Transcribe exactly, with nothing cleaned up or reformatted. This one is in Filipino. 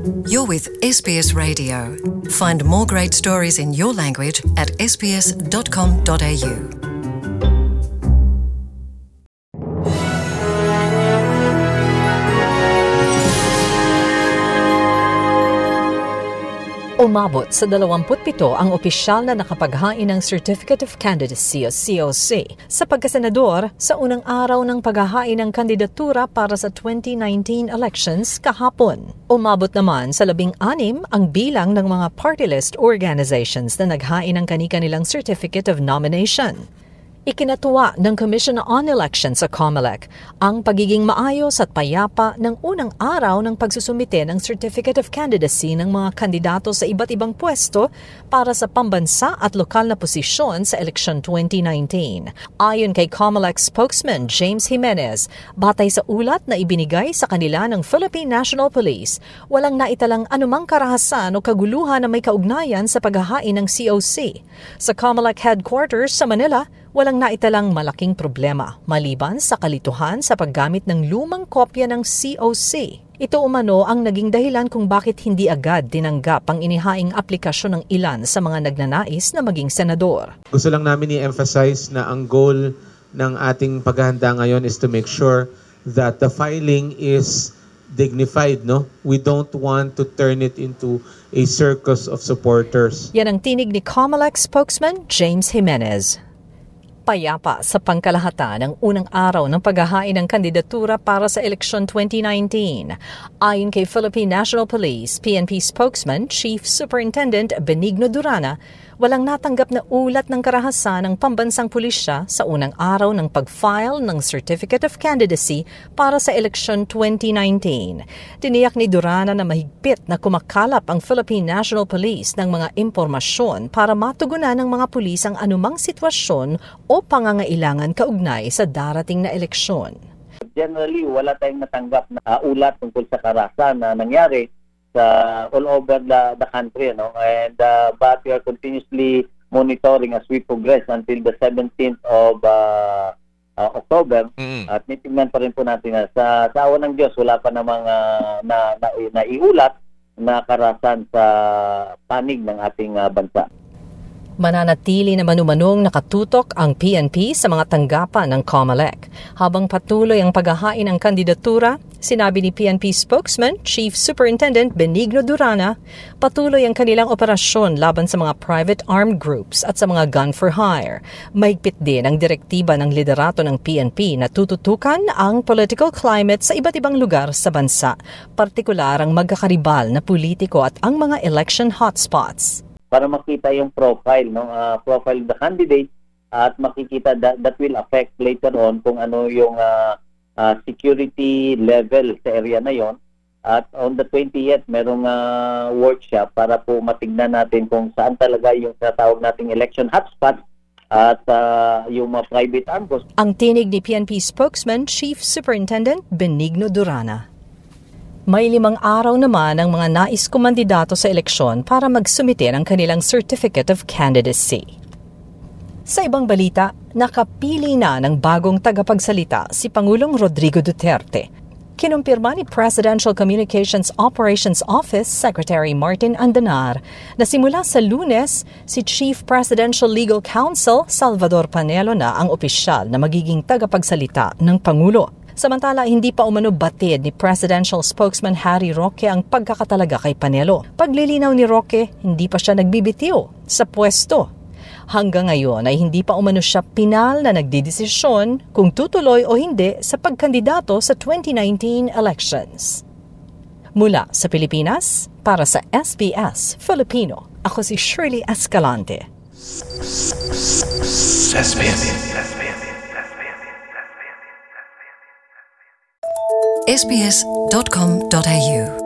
You're with S B S Radio. Find more great stories in your language at s b s dot com dot a u. Umabot sa dalawampu't pito ang opisyal na nakapaghain ng Certificate of Candidacy o C O C sa pagkasenador sa unang araw ng paghahain ng kandidatura para sa twenty nineteen elections kahapon. Umabot naman sa labing anim ang bilang ng mga party list organizations na naghain ng kani-kanilang Certificate of Nomination. Ikinatuwa ng Commission on Elections sa COMELEC ang pagiging maayos at payapa ng unang araw ng pagsusumite ng Certificate of Candidacy ng mga kandidato sa iba't ibang pwesto para sa pambansa at lokal na posisyon sa eleksyon twenty nineteen. Ayon kay COMELEC spokesman James Jimenez, batay sa ulat na ibinigay sa kanila ng Philippine National Police, walang naitalang anumang karahasan o kaguluhan na may kaugnayan sa paghahain ng C O C. Sa COMELEC headquarters sa Manila, walang naitalang malaking problema maliban sa kalituhan sa paggamit ng lumang kopya ng C O C. Ito umano ang naging dahilan kung bakit hindi agad tinanggap ang inihaing aplikasyon ng ilan sa mga nagnanais na maging senador. Gusto lang namin i-emphasize na ang goal ng ating paghahanda ngayon is to make sure that the filing is dignified, no? We don't want to turn it into a circus of supporters. Yan ang tinig ni COMELEC spokesman James Jimenez. Payapa sa pangkalahatan ng unang araw ng paghahain ng kandidatura para sa eleksyon twenty nineteen. Ayon kay Philippine National Police, P N P spokesman Chief Superintendent Benigno Durana, walang natanggap na ulat ng karahasan ng pambansang pulisya sa unang araw ng pag-file ng Certificate of Candidacy para sa eleksyon twenty nineteen. Tiniyak ni Durana na mahigpit na kumakalap ang Philippine National Police ng mga impormasyon para matugunan ng mga pulis ang anumang sitwasyon o pangangailangan kaugnay sa darating na eleksyon. Generally, wala tayong natanggap na uh, ulat tungkol sa karahasan na nangyari sa all over the, the country, no? And uh, but we are continuously monitoring as we progress until the seventeenth of uh, uh, October. Mm-hmm. At nitingnan pa rin po natin na sa, sa awa ng Diyos, wala pa namang uh, na, na, naiulat na karahasan sa panig ng ating uh, bansa. Mananatili na manumanong nakatutok ang P N P sa mga tanggapan ng COMELEC. Habang patuloy ang paghahain ng kandidatura, sinabi ni P N P spokesman Chief Superintendent Benigno Durana, patuloy ang kanilang operasyon laban sa mga private armed groups at sa mga gun for hire. Mahigpit din ang direktiba ng liderato ng P N P na tututukan ang political climate sa iba't ibang lugar sa bansa, partikular ang magkakaribal na politiko at ang mga election hotspots. Para makita yung profile, no, uh, profile of the candidate at makikita that, that will affect later on kung ano yung uh, uh, security level sa area na yon. At on the twentieth, merong uh, workshop para po matignan natin kung saan talaga yung tatawag nating election hotspot at uh, yung mga private arms. Ang tinig ni P N P spokesman Chief Superintendent Benigno Durana. May limang araw naman ang mga nais kumandidato sa eleksyon para magsumite ng kanilang Certificate of Candidacy. Sa ibang balita, nakapili na ng bagong tagapagsalita si Pangulong Rodrigo Duterte. Kinumpirma ni Presidential Communications Operations Office Secretary Martin Andanar na simula sa Lunes, si Chief Presidential Legal Counsel Salvador Panelo na ang opisyal na magiging tagapagsalita ng Pangulo. Samantala, hindi pa umano batid ni Presidential Spokesman Harry Roque ang pagkakatalaga kay Panelo. Paglilinaw ni Roque, hindi pa siya nagbibitiw sa pwesto. Hanggang ngayon ay hindi pa umano siya pinal na nagdidesisyon kung tutuloy o hindi sa pagkandidato sa twenty nineteen elections. Mula sa Pilipinas, para sa S B S Filipino, ako si Shirley Escalante. S B S S B S dot com dot a u